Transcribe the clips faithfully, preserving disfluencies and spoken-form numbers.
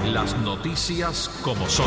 Las noticias como son.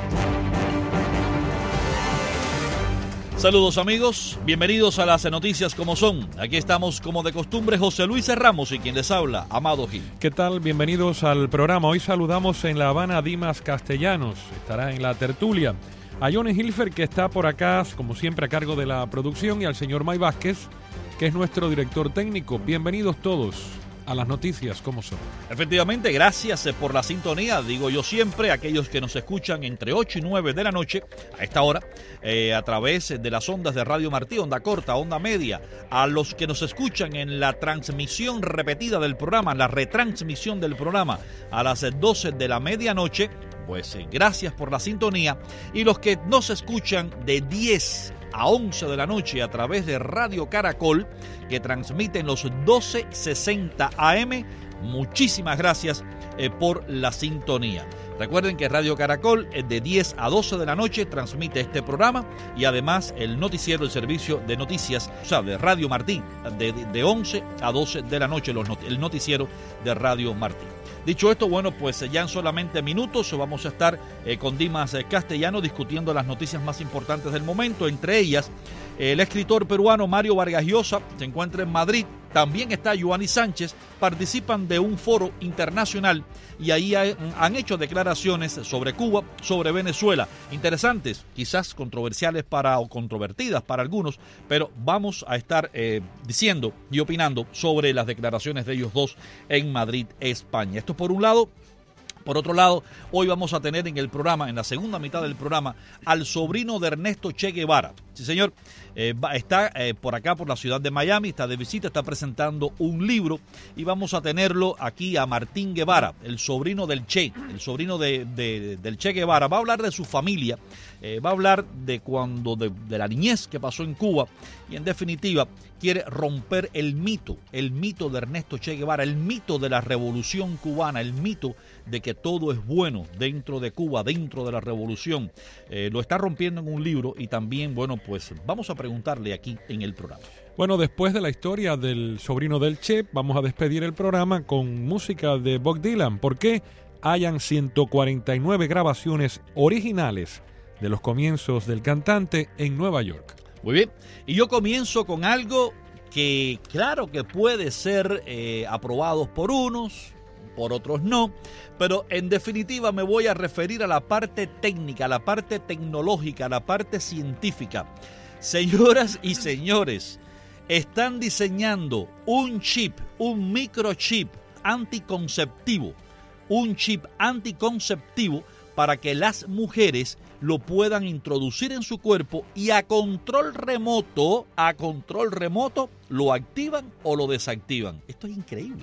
Saludos amigos, bienvenidos a las noticias como son. Aquí estamos como de costumbre José Luis Ramos y quien les habla, Amado Gil. ¿Qué tal? Bienvenidos al programa. Hoy saludamos en La Habana a Dimas Castellanos, estará en la tertulia. A Johnny Hilfer, que está por acá, como siempre, a cargo de la producción, y al señor May Vázquez, que es nuestro director técnico. Bienvenidos todos a las noticias como son. Efectivamente, gracias por la sintonía, digo yo siempre, a aquellos que nos escuchan entre ocho y nueve de la noche, a esta hora, eh, a través de las ondas de Radio Martí, onda corta, onda media, a los que nos escuchan en la transmisión repetida del programa, la retransmisión del programa a las doce de la medianoche, pues eh, gracias por la sintonía, y los que nos escuchan de diez a once de la noche a través de Radio Caracol, que transmiten los doce sesenta A M. Muchísimas gracias eh, por la sintonía. Recuerden que Radio Caracol eh, de diez a doce de la noche transmite este programa y además el noticiero, el servicio de noticias, o sea, de Radio Martí, de, de, de once a doce de la noche, los not- el noticiero de Radio Martí. Dicho esto, bueno, pues ya en solamente minutos vamos a estar eh, con Dimas eh, Castellano discutiendo las noticias más importantes del momento. Entre ellas, eh, el escritor peruano Mario Vargas Llosa se encuentra en Madrid. También está Yoani Sánchez. Participan de un foro internacional y ahí ha, han hecho declaraciones sobre Cuba, sobre Venezuela. Interesantes, quizás controversiales para o controvertidas para algunos, pero vamos a estar eh, diciendo y opinando sobre las declaraciones de ellos dos en Madrid, España. Esto por un lado. Por otro lado, hoy vamos a tener en el programa, en la segunda mitad del programa, al sobrino de Ernesto Che Guevara. Sí, señor, eh, va, está eh, por acá, por la ciudad de Miami, está de visita, está presentando un libro y vamos a tenerlo aquí a Martín Guevara, el sobrino del Che, el sobrino de, de, del Che Guevara. Va a hablar de su familia, eh, va a hablar de cuando de, de la niñez que pasó en Cuba y en definitiva quiere romper el mito, el mito de Ernesto Che Guevara, el mito de la revolución cubana, el mito de que todo es bueno dentro de Cuba, dentro de la revolución. Eh, lo está rompiendo en un libro y también, bueno, pues vamos a preguntarle aquí en el programa. Bueno, después de la historia del sobrino del Che, vamos a despedir el programa con música de Bob Dylan. ¿Por qué hayan ciento cuarenta y nueve grabaciones originales de los comienzos del cantante en Nueva York? Muy bien, y yo comienzo con algo que claro que puede ser eh, aprobado por unos, por otros no, pero en definitiva me voy a referir a la parte técnica, a la parte tecnológica, a la parte científica. Señoras y señores, están diseñando un chip, un microchip anticonceptivo, un chip anticonceptivo para que las mujeres lo puedan introducir en su cuerpo y a control remoto, a control remoto, lo activan o lo desactivan. Esto es increíble.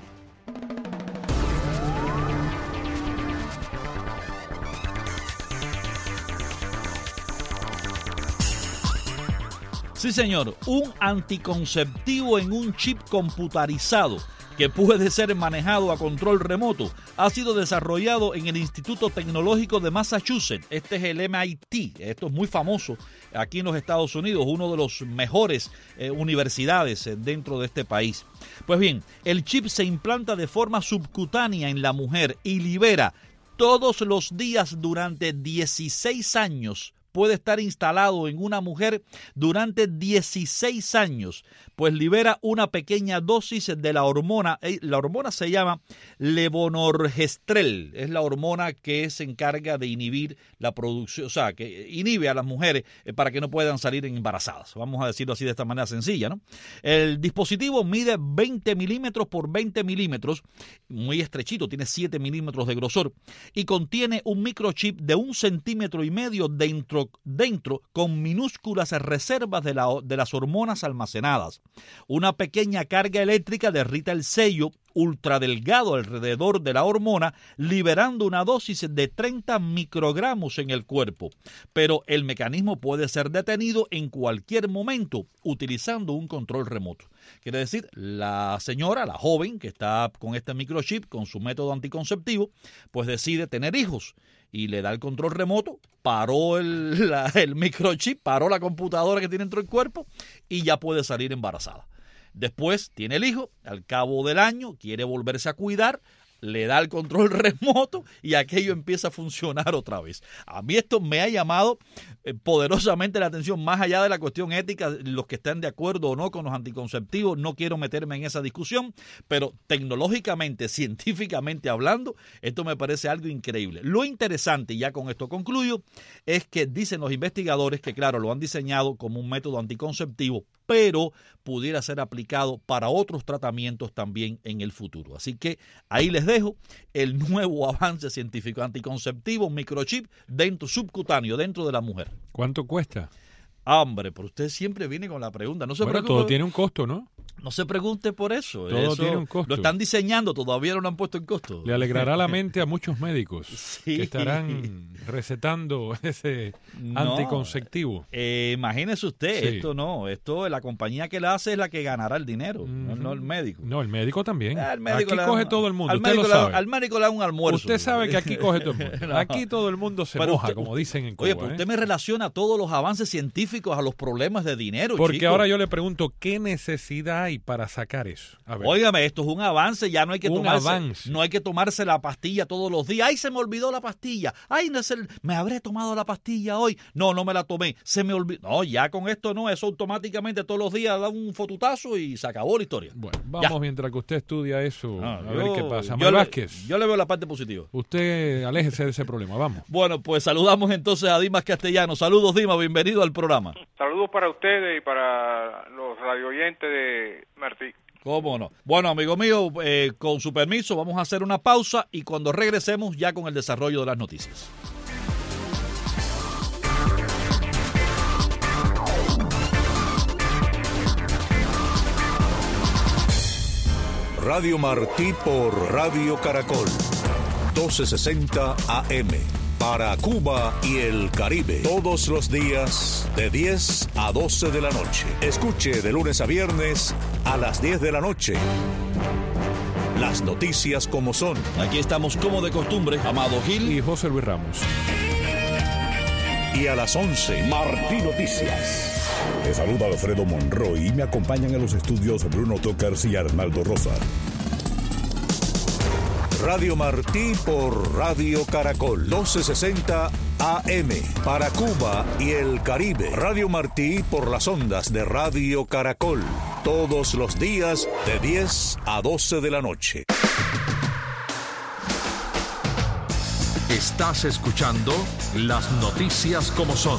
Sí, señor, un anticonceptivo en un chip computarizado que puede ser manejado a control remoto, ha sido desarrollado en el Instituto Tecnológico de Massachusetts. Este es el M I T, esto es muy famoso aquí en los Estados Unidos, uno de los mejores eh, universidades eh, dentro de este país. Pues bien, el chip se implanta de forma subcutánea en la mujer y libera todos los días durante dieciséis años. Puede estar instalado en una mujer durante dieciséis años, pues libera una pequeña dosis de la hormona. La hormona se llama levonorgestrel, es la hormona que se encarga de inhibir la producción, o sea, que inhibe a las mujeres para que no puedan salir embarazadas. Vamos a decirlo así de esta manera sencilla, ¿no? El dispositivo mide veinte milímetros por veinte milímetros, muy estrechito, tiene siete milímetros de grosor y contiene un microchip de un centímetro y medio dentro dentro con minúsculas reservas de, la, de las hormonas almacenadas. Una pequeña carga eléctrica derrita el sello ultradelgado alrededor de la hormona, liberando una dosis de treinta microgramos en el cuerpo. Pero el mecanismo puede ser detenido en cualquier momento utilizando un control remoto. Quiere decir, la señora, la joven que está con este microchip, con su método anticonceptivo, pues decide tener hijos y le da el control remoto, paró el, la, el microchip, paró la computadora que tiene dentro del cuerpo y ya puede salir embarazada. Después tiene el hijo, al cabo del año quiere volverse a cuidar, le da el control remoto y aquello empieza a funcionar otra vez. A mí esto me ha llamado eh, poderosamente la atención, más allá de la cuestión ética, los que estén de acuerdo o no con los anticonceptivos, no quiero meterme en esa discusión, pero tecnológicamente, científicamente hablando, esto me parece algo increíble. Lo interesante, y ya con esto concluyo, es que dicen los investigadores que, claro, lo han diseñado como un método anticonceptivo, pero pudiera ser aplicado para otros tratamientos también en el futuro. Así que ahí les dejo el nuevo avance científico anticonceptivo, microchip dentro subcutáneo, dentro de la mujer. ¿Cuánto cuesta? Hombre, pero usted siempre viene con la pregunta. No se bueno, preocupe. Todo tiene un costo, ¿no? No se pregunte por eso. Todo eso tiene un costo. Lo están diseñando, todavía no lo han puesto en costo. Le alegrará la mente a muchos médicos sí. que estarán recetando ese no, anticonceptivo. Eh, imagínese usted, sí. esto no, esto la compañía que la hace es la que ganará el dinero, mm-hmm. no, no el médico. No, el médico también. Ah, el médico aquí coge todo el mundo, al usted médico lo sabe. Le, al médico le da un almuerzo. Usted sabe que aquí coge todo el mundo. no. Aquí todo el mundo se pero moja, usted, como dicen en Cuba. Oye, pero usted ¿eh? me relaciona todos los avances científicos a los problemas de dinero, Porque chico. ahora yo le pregunto, ¿qué necesidad hay para sacar eso? A ver. Óigame, esto es un avance, ya no hay que un tomarse, avance. no hay que tomarse la pastilla todos los días. Ay, se me olvidó la pastilla. Ay, no es el, me habré tomado la pastilla hoy. No, no me la tomé. Se me olvidó. No, ya con esto no, eso automáticamente todos los días da un fotutazo y se acabó la historia. Bueno, vamos ya. mientras que usted estudia eso, no, a yo, ver qué pasa. Yo May le, Vázquez. Yo le veo la parte positiva. Usted aléjese de ese problema, vamos. Bueno, pues saludamos entonces a Dimas Castellanos. Saludos, Dimas, bienvenido al programa. Saludos para ustedes y para los radioyentes de Martí. ¿Cómo no? Bueno, amigo mío, eh, con su permiso, vamos a hacer una pausa y cuando regresemos ya con el desarrollo de las noticias. Radio Martí por Radio Caracol, doce sesenta A M. Para Cuba y el Caribe, todos los días de diez a doce de la noche. Escuche de lunes a viernes a las diez de la noche. Las noticias como son. Aquí estamos como de costumbre, Amado Gil y José Luis Ramos. Y a las once, Martí Noticias. Te saluda Alfredo Monroy y me acompañan en los estudios Bruno Tocars y Arnaldo Rosa. Radio Martí por Radio Caracol, doce sesenta A M. Para Cuba y el Caribe. Radio Martí por las ondas de Radio Caracol. Todos los días de diez a doce de la noche. Estás escuchando las noticias como son.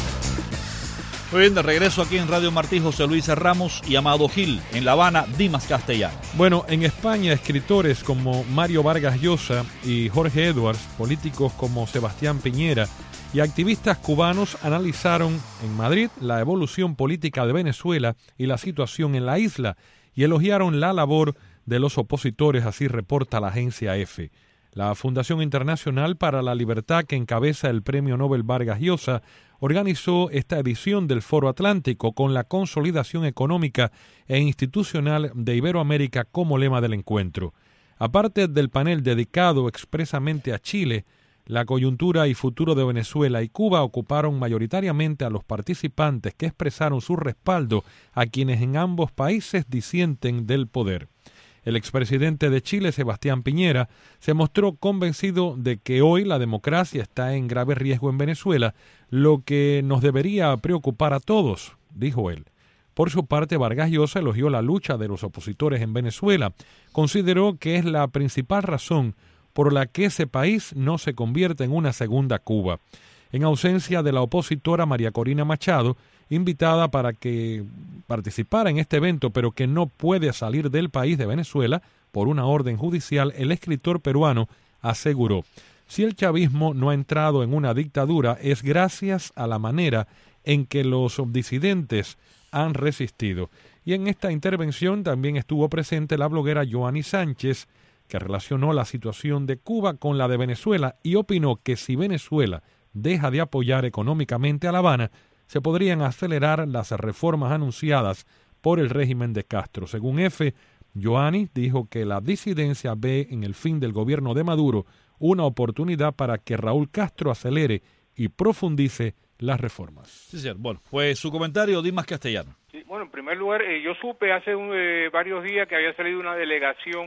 Muy bien, de regreso aquí en Radio Martí, José Luis Ramos y Amado Gil. En La Habana, Dimas Castellanos. Bueno, en España, escritores como Mario Vargas Llosa y Jorge Edwards, políticos como Sebastián Piñera y activistas cubanos analizaron en Madrid la evolución política de Venezuela y la situación en la isla y elogiaron la labor de los opositores, así reporta la agencia EFE. La Fundación Internacional para la Libertad, que encabeza el Premio Nobel Vargas Llosa, organizó esta edición del Foro Atlántico con la consolidación económica e institucional de Iberoamérica como lema del encuentro. Aparte del panel dedicado expresamente a Chile, la coyuntura y futuro de Venezuela y Cuba ocuparon mayoritariamente a los participantes que expresaron su respaldo a quienes en ambos países disienten del poder. El expresidente de Chile, Sebastián Piñera, se mostró convencido de que hoy la democracia está en grave riesgo en Venezuela, lo que nos debería preocupar a todos, dijo él. Por su parte, Vargas Llosa elogió la lucha de los opositores en Venezuela. Consideró que es la principal razón por la que ese país no se convierte en una segunda Cuba. En ausencia de la opositora María Corina Machado, invitada para que participara en este evento, pero que no puede salir del país de Venezuela por una orden judicial, el escritor peruano aseguró: si el chavismo no ha entrado en una dictadura es gracias a la manera en que los disidentes han resistido. Y en esta intervención también estuvo presente la bloguera Joanny Sánchez, que relacionó la situación de Cuba con la de Venezuela y opinó que si Venezuela deja de apoyar económicamente a La Habana, se podrían acelerar las reformas anunciadas por el régimen de Castro. Según EFE, Joanny dijo que la disidencia ve en el fin del gobierno de Maduro una oportunidad para que Raúl Castro acelere y profundice las reformas. Sí, señor. Bueno, pues su comentario, Dimas Castellanos. Sí, bueno, en primer lugar, eh, yo supe hace un, eh, varios días que había salido una delegación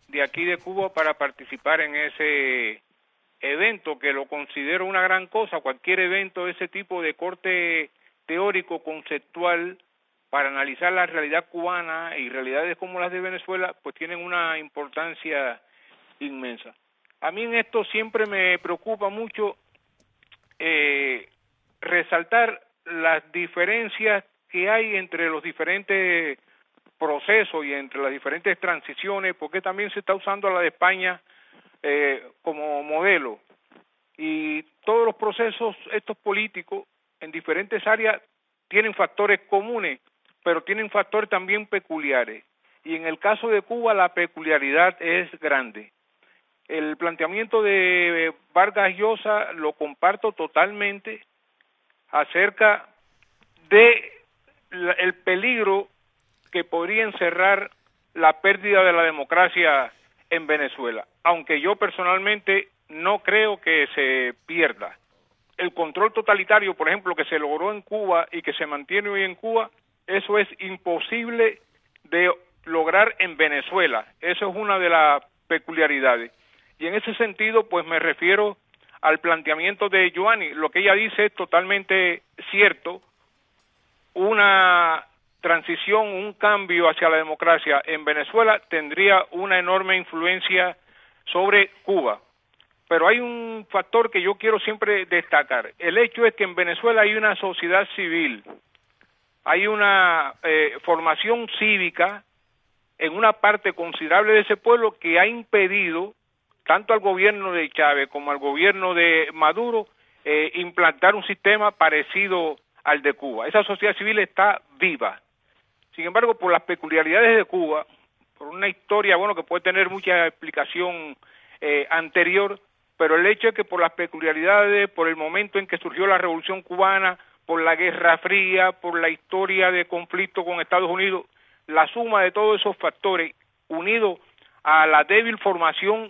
de aquí de Cuba para participar en ese evento, que lo considero una gran cosa. Cualquier evento de ese tipo de corte teórico, conceptual, para analizar la realidad cubana y realidades como las de Venezuela, pues tienen una importancia inmensa. A mí en esto siempre me preocupa mucho eh, resaltar las diferencias que hay entre los diferentes procesos y entre las diferentes transiciones, porque también se está usando la de España eh, como modelo. Y todos los procesos estos políticos en diferentes áreas tienen factores comunes, pero tienen factores también peculiares. Y en el caso de Cuba la peculiaridad es grande. El planteamiento de Vargas Llosa lo comparto totalmente acerca de la, el peligro que podría encerrar la pérdida de la democracia en Venezuela, aunque yo personalmente no creo que se pierda. El control totalitario, por ejemplo, que se logró en Cuba y que se mantiene hoy en Cuba, eso es imposible de lograr en Venezuela. Eso es una de las peculiaridades. Y en ese sentido, pues me refiero al planteamiento de Joanny. Lo que ella dice es totalmente cierto. Una transición, un cambio hacia la democracia en Venezuela tendría una enorme influencia sobre Cuba. Pero hay un factor que yo quiero siempre destacar. El hecho es que en Venezuela hay una sociedad civil, hay una eh, formación cívica en una parte considerable de ese pueblo que ha impedido tanto al gobierno de Chávez como al gobierno de Maduro eh, implantar un sistema parecido al de Cuba. Esa sociedad civil está viva. Sin embargo, por las peculiaridades de Cuba, por una historia, bueno, que puede tener mucha explicación eh, anterior, pero el hecho es que por las peculiaridades, por el momento en que surgió la Revolución Cubana, por la Guerra Fría, por la historia de conflicto con Estados Unidos, la suma de todos esos factores, unido a la débil formación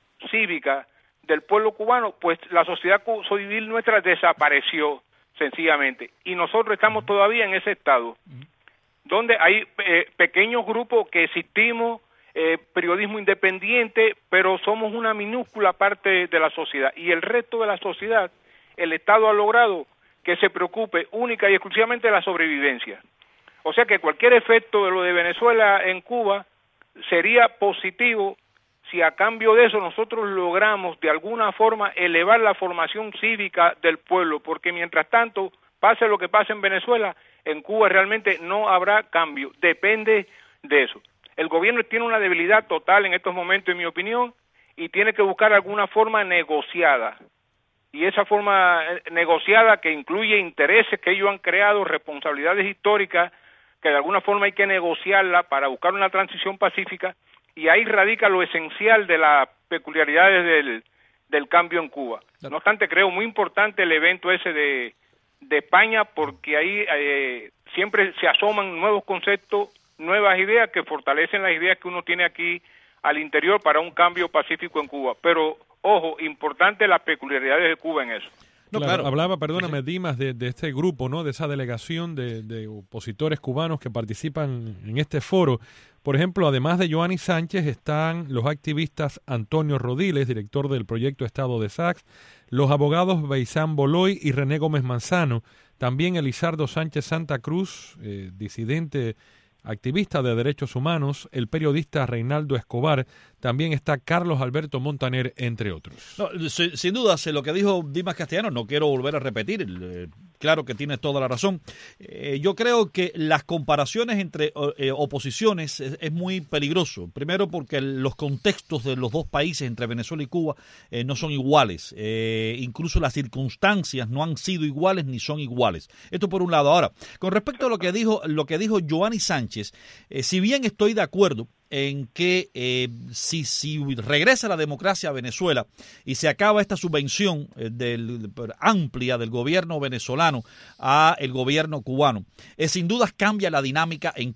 cívica del pueblo cubano, pues la sociedad civil nuestra desapareció sencillamente. Y nosotros estamos todavía en ese estado, donde hay eh, pequeños grupos que existimos, eh, periodismo independiente, pero somos una minúscula parte de la sociedad. Y el resto de la sociedad, el Estado ha logrado que se preocupe única y exclusivamente de la sobrevivencia. O sea que cualquier efecto de lo de Venezuela en Cuba sería positivo si a cambio de eso nosotros logramos de alguna forma elevar la formación cívica del pueblo, porque mientras tanto, pase lo que pase en Venezuela, en Cuba realmente no habrá cambio, depende de eso. El gobierno tiene una debilidad total en estos momentos, en mi opinión, y tiene que buscar alguna forma negociada. Y esa forma negociada que incluye intereses que ellos han creado, responsabilidades históricas, que de alguna forma hay que negociarla para buscar una transición pacífica, y ahí radica lo esencial de las peculiaridades del, del cambio en Cuba. No obstante, creo muy importante el evento ese de, de España, porque ahí eh, siempre se asoman nuevos conceptos, nuevas ideas que fortalecen las ideas que uno tiene aquí al interior para un cambio pacífico en Cuba. Pero, ojo, importante las peculiaridades de Cuba en eso. No, claro, claro. Hablaba, perdóname, Dimas, de, de este grupo, ¿no? De esa delegación de, de opositores cubanos que participan en este foro. Por ejemplo, además de Joanny Sánchez, están los activistas Antonio Rodiles, director del proyecto Estado de Sax, los abogados Beisán Boloy y René Gómez Manzano, también Elizardo Sánchez Santa Cruz, eh, disidente activista de derechos humanos, el periodista Reinaldo Escobar, también está Carlos Alberto Montaner, entre otros. No, sin, sin duda, lo que dijo Dimas Castellanos, no quiero volver a repetir, eh, claro que tienes toda la razón. Eh, yo creo que las comparaciones entre eh, oposiciones es, es muy peligroso. Primero porque los contextos de los dos países, entre Venezuela y Cuba, eh, no son iguales. Eh, incluso las circunstancias no han sido iguales ni son iguales. Esto por un lado. Ahora, con respecto a lo que dijo, lo que dijo Joanny Sánchez, eh, si bien estoy de acuerdo en que eh, si, si regresa la democracia a Venezuela y se acaba esta subvención eh, del, amplia del gobierno venezolano a el gobierno cubano, eh, sin dudas cambia la dinámica en Cuba.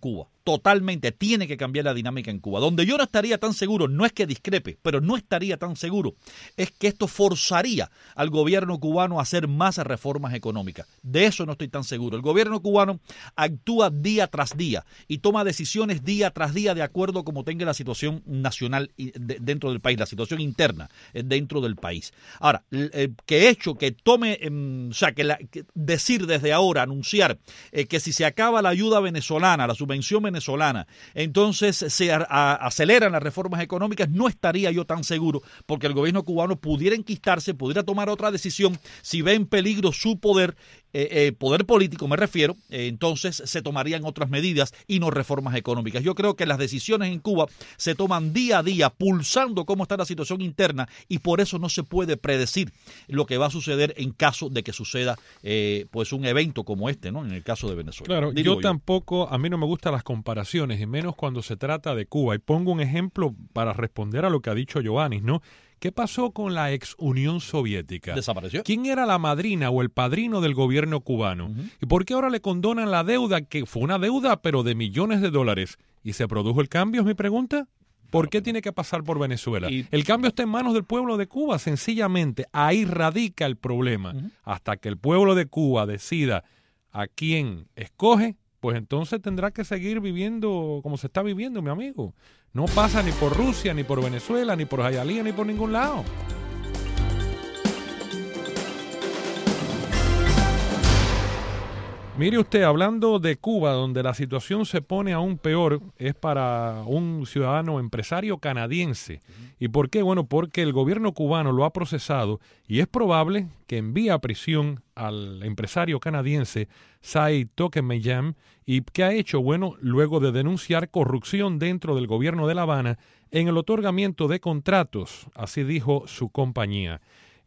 totalmente, tiene que cambiar la dinámica en Cuba. Donde yo no estaría tan seguro, no es que discrepe, pero no estaría tan seguro, es que esto forzaría al gobierno cubano a hacer más reformas económicas. De eso no estoy tan seguro. El gobierno cubano actúa día tras día y toma decisiones día tras día de acuerdo como tenga la situación nacional dentro del país, la situación interna dentro del país. Ahora, que hecho que tome, o sea, que, la, que decir desde ahora, anunciar eh, que si se acaba la ayuda venezolana, la subvención venezolana, entonces se a, a, aceleran las reformas económicas, no estaría yo tan seguro, porque el gobierno cubano pudiera enquistarse, pudiera tomar otra decisión si ve en peligro su poder, eh, eh, poder político me refiero, eh, entonces se tomarían otras medidas y no reformas económicas. Yo creo que las decisiones en Cuba se toman día a día, pulsando cómo está la situación interna, y por eso no se puede predecir lo que va a suceder en caso de que suceda eh, pues un evento como este, ¿no? En el caso de Venezuela. Claro, yo, yo tampoco, a mí no me gustan las comparaciones, y menos cuando se trata de Cuba. Y pongo un ejemplo para responder a lo que ha dicho Giovanni, ¿no? ¿Qué pasó con la ex Unión Soviética? ¿Desapareció? ¿Quién era la madrina o el padrino del gobierno cubano? Uh-huh. ¿Y por qué ahora le condonan la deuda, que fue una deuda pero de millones de dólares? ¿Y se produjo el cambio, es mi pregunta? ¿Por qué tiene que pasar por Venezuela? Y el cambio está en manos del pueblo de Cuba, sencillamente. Ahí radica el problema. Uh-huh. Hasta que el pueblo de Cuba decida a quién escoge, pues entonces tendrá que seguir viviendo como se está viviendo, mi amigo. No pasa ni por Rusia, ni por Venezuela, ni por Hialeah, ni por ningún lado. Mire usted, hablando de Cuba, donde la situación se pone aún peor, es para un ciudadano empresario canadiense. ¿Y por qué? Bueno, porque el gobierno cubano lo ha procesado y es probable que envíe a prisión al empresario canadiense Sy Tockemejam. ¿Y qué ha hecho? Bueno, luego de denunciar corrupción dentro del gobierno de La Habana en el otorgamiento de contratos, así dijo su compañía.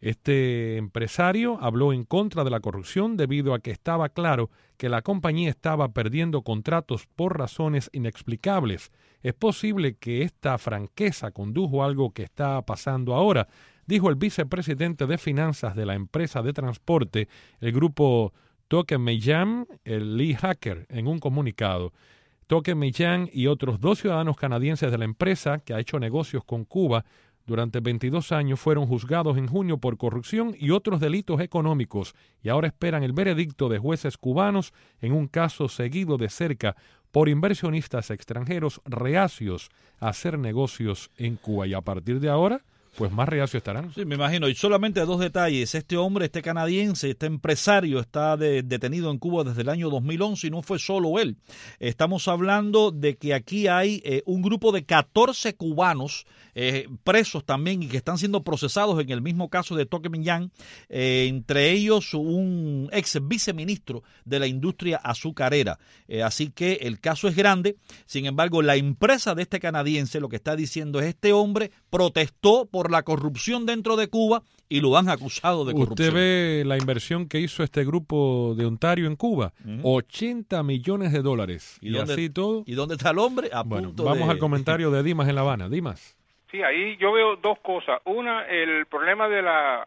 Este empresario habló en contra de la corrupción debido a que estaba claro que la compañía estaba perdiendo contratos por razones inexplicables. Es posible que esta franqueza condujo a algo que está pasando ahora, dijo el vicepresidente de finanzas de la empresa de transporte, el grupo Tockemejam, el Lee Hacker, en un comunicado. Tockemejam y otros dos ciudadanos canadienses de la empresa, que ha hecho negocios con Cuba durante veintidós años, fueron juzgados en junio por corrupción y otros delitos económicos y ahora esperan el veredicto de jueces cubanos en un caso seguido de cerca por inversionistas extranjeros reacios a hacer negocios en Cuba. Y a partir de ahora, pues más reacios estarán. Sí, me imagino. Y solamente dos detalles. Este hombre, este canadiense, este empresario está de, detenido en Cuba desde el año dos mil once y no fue solo él. Estamos hablando de que aquí hay eh, un grupo de catorce cubanos eh, presos también y que están siendo procesados en el mismo caso de Tockemejam, eh, entre ellos un ex viceministro de la industria azucarera. Eh, así que el caso es grande. Sin embargo, la empresa de este canadiense lo que está diciendo es: este hombre protestó por la corrupción dentro de Cuba y lo han acusado de corrupción. Usted ve la inversión que hizo este grupo de Ontario en Cuba, uh-huh. ochenta millones de dólares. ¿Y, y dónde, así todo. ¿Y dónde está el hombre? A bueno, punto vamos de... al comentario de Dimas en La Habana. Dimas. Sí, ahí yo veo dos cosas. Una, el problema de la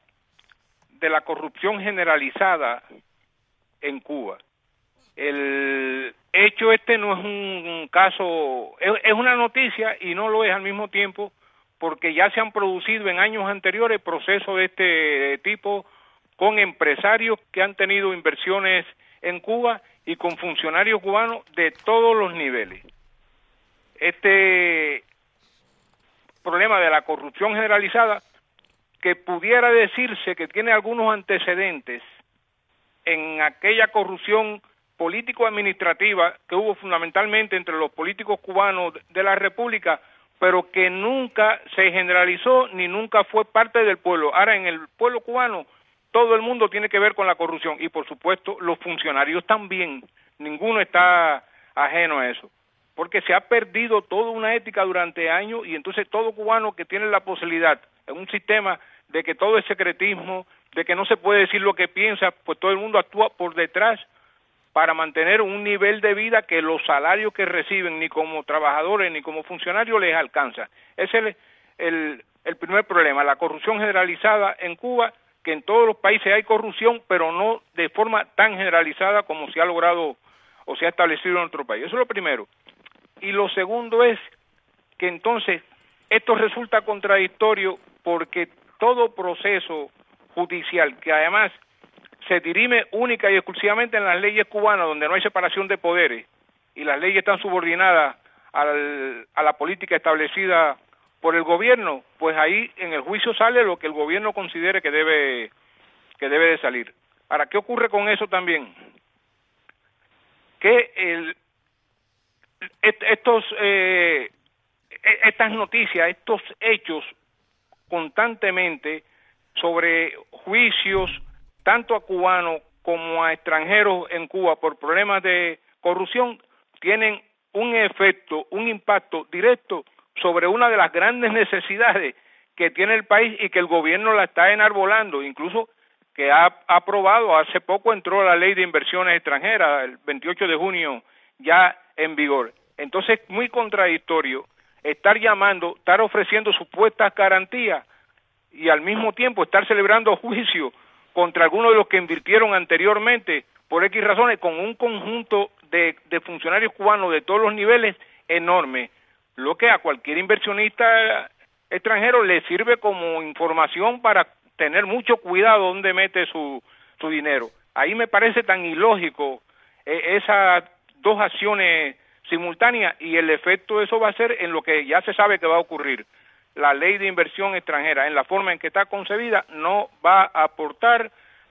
de la corrupción generalizada en Cuba. El hecho este no es un caso, es, es una noticia y no lo es al mismo tiempo, porque ya se han producido en años anteriores procesos de este tipo con empresarios que han tenido inversiones en Cuba y con funcionarios cubanos de todos los niveles. Este problema de la corrupción generalizada, que pudiera decirse que tiene algunos antecedentes en aquella corrupción político-administrativa que hubo fundamentalmente entre los políticos cubanos de la República, pero que nunca se generalizó ni nunca fue parte del pueblo. Ahora, en el pueblo cubano, todo el mundo tiene que ver con la corrupción y, por supuesto, los funcionarios también. Ninguno está ajeno a eso, porque se ha perdido toda una ética durante años y entonces todo cubano que tiene la posibilidad, en un sistema de que todo es secretismo, de que no se puede decir lo que piensa, pues todo el mundo actúa por detrás para mantener un nivel de vida que los salarios que reciben ni como trabajadores ni como funcionarios les alcanza. Ese es el, el, el primer problema, la corrupción generalizada en Cuba, que en todos los países hay corrupción, pero no de forma tan generalizada como se ha logrado o se ha establecido en nuestro país. Eso es lo primero. Y lo segundo es que entonces esto resulta contradictorio porque todo proceso judicial, que además se dirime única y exclusivamente en las leyes cubanas, donde no hay separación de poderes, y las leyes están subordinadas al, a la política establecida por el gobierno, pues ahí en el juicio sale lo que el gobierno considere que debe, que debe de salir. Ahora, ¿qué ocurre con eso también? Que el, estos, eh, estas noticias, estos hechos constantemente sobre juicios tanto a cubanos como a extranjeros en Cuba por problemas de corrupción tienen un efecto, un impacto directo sobre una de las grandes necesidades que tiene el país y que el gobierno la está enarbolando, incluso que ha aprobado, hace poco entró la ley de inversiones extranjeras, el veintiocho de junio ya en vigor. Entonces, muy contradictorio estar llamando, estar ofreciendo supuestas garantías y al mismo tiempo estar celebrando juicio contra algunos de los que invirtieron anteriormente por X razones con un conjunto de, de funcionarios cubanos de todos los niveles enorme, lo que a cualquier inversionista extranjero le sirve como información para tener mucho cuidado donde mete su, su dinero. Ahí me parece tan ilógico eh, esas dos acciones simultáneas y el efecto de eso va a ser en lo que ya se sabe que va a ocurrir. La ley de inversión extranjera, en la forma en que está concebida, no va a aportar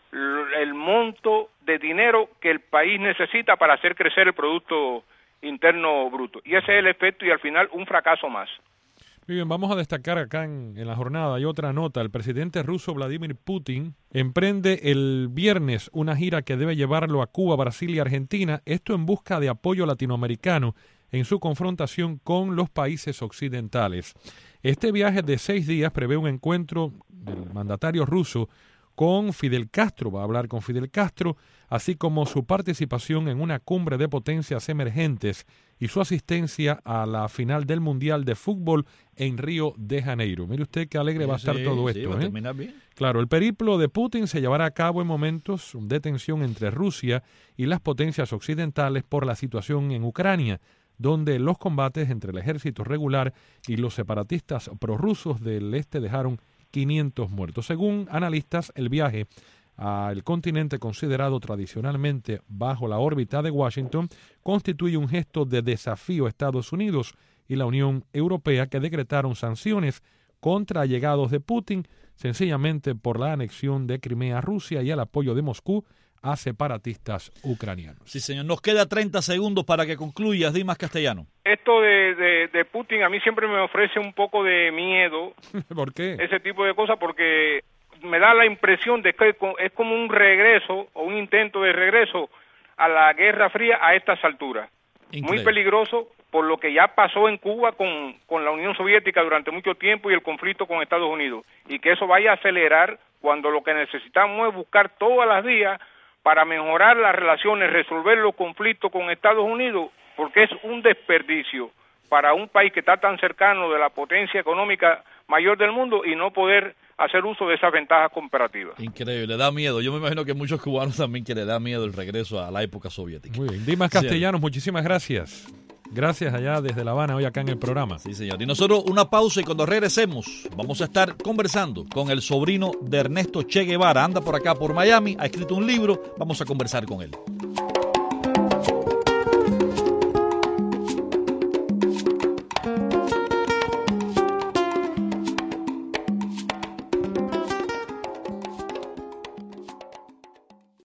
el monto de dinero que el país necesita para hacer crecer el Producto Interno Bruto. Y ese es el efecto y al final un fracaso más. Muy bien, vamos a destacar acá en, en la jornada, hay otra nota. El presidente ruso Vladimir Putin emprende el viernes una gira que debe llevarlo a Cuba, Brasil y Argentina, esto en busca de apoyo latinoamericano en su confrontación con los países occidentales. Este viaje de seis días prevé un encuentro del mandatario ruso con Fidel Castro, va a hablar con Fidel Castro, así como su participación en una cumbre de potencias emergentes y su asistencia a la final del Mundial de Fútbol en Río de Janeiro. Mire usted qué alegre va a estar sí, todo sí, esto. va a ¿eh? terminar bien. Claro, el periplo de Putin se llevará a cabo en momentos de tensión entre Rusia y las potencias occidentales por la situación en Ucrania, donde los combates entre el ejército regular y los separatistas prorrusos del este dejaron quinientos muertos. Según analistas, el viaje al continente considerado tradicionalmente bajo la órbita de Washington constituye un gesto de desafío a Estados Unidos y la Unión Europea, que decretaron sanciones contra allegados de Putin sencillamente por la anexión de Crimea a Rusia y el apoyo de Moscú a separatistas ucranianos. Sí, señor. Nos queda treinta segundos para que concluyas, Dimas Castellano. Esto de, de, de Putin a mí siempre me ofrece un poco de miedo. ¿Por qué? Ese tipo de cosas, porque me da la impresión de que es como un regreso o un intento de regreso a la Guerra Fría a estas alturas. Increíble. Muy peligroso por lo que ya pasó en Cuba con, con la Unión Soviética durante mucho tiempo y el conflicto con Estados Unidos. Y que eso vaya a acelerar cuando lo que necesitamos es buscar todas las vías para mejorar las relaciones, resolver los conflictos con Estados Unidos, porque es un desperdicio para un país que está tan cercano de la potencia económica mayor del mundo y no poder hacer uso de esas ventajas comparativas. Increíble, da miedo. Yo me imagino que muchos cubanos también que le da miedo el regreso a la época soviética. Muy bien. Dimas Castellanos, sí, muchísimas gracias. Gracias allá desde La Habana, hoy acá en el programa. Sí, señor. Y nosotros una pausa y cuando regresemos vamos a estar conversando con el sobrino de Ernesto Che Guevara. Anda por acá, por Miami, ha escrito un libro, vamos a conversar con él.